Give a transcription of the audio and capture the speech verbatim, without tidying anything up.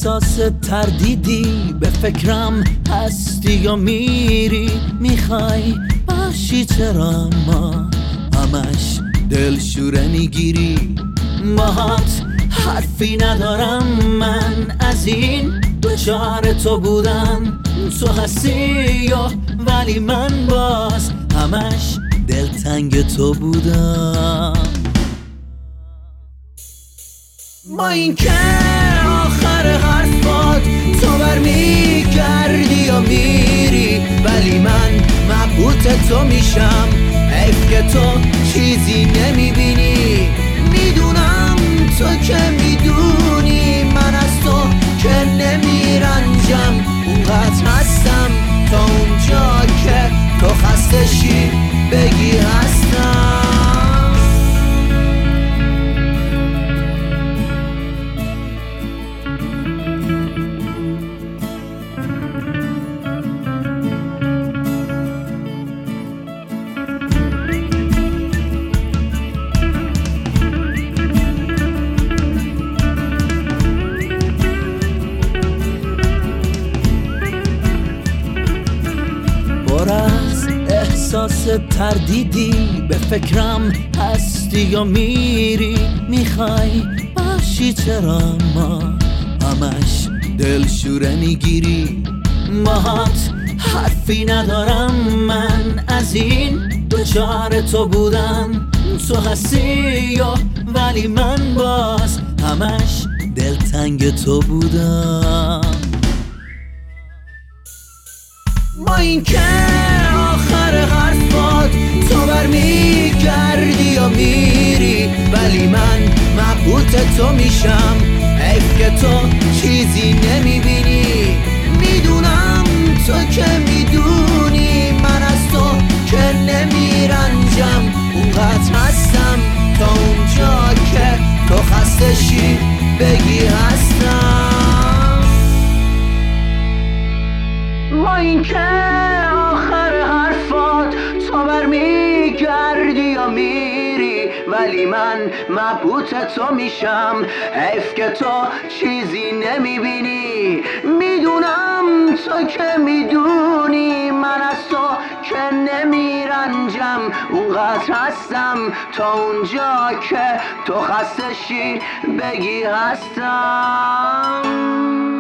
احساس تردیدی، به فکرم هستی یا میری، میخوای باشی چرا ما همش دلشوره میگیری. باهات حرفی ندارم من از این دوچار تو بودن، تو هستی و ولی من باز همش دلتنگ تو بودم. با این که آخر حرفات تو برمیگردی یا میری، ولی من مبهوت تو میشم. حیف که تو چیزی نمیبینی، میدونم تو که میدونی من از تو که نمیرنجم. اونقدر هستم تا اونجا که تو خسته شی بگی هستم. از احساس تردیدی، به فکرم هستی یا میری، میخوای باشی چرا ما همش دلشوره میگیری. باهات حرفی ندارم من از این دوچار تو بودن، تو هستی و ولی من باز همش دلتنگ تو بودم. با این که آخر حرفات تو برمیگردی یا میری، ولی من مبهوت تو میشم. حیف که تو چیزی نمیبینی، میدونم تو که میدونی من از تو که نمیرنجم. اونقدر هستم تا اونجا که تو خسته شی بگی هستم. با این که آخر حرفات تو برمیگردی یا میری، ولی من مبهوت تو میشم. حیف که تو چیزی نمیبینی، میدونم تو که میدونی من از تو که نمیرنجم. اونقدر هستم تا اونجا که تو خسته شی بگی هستم.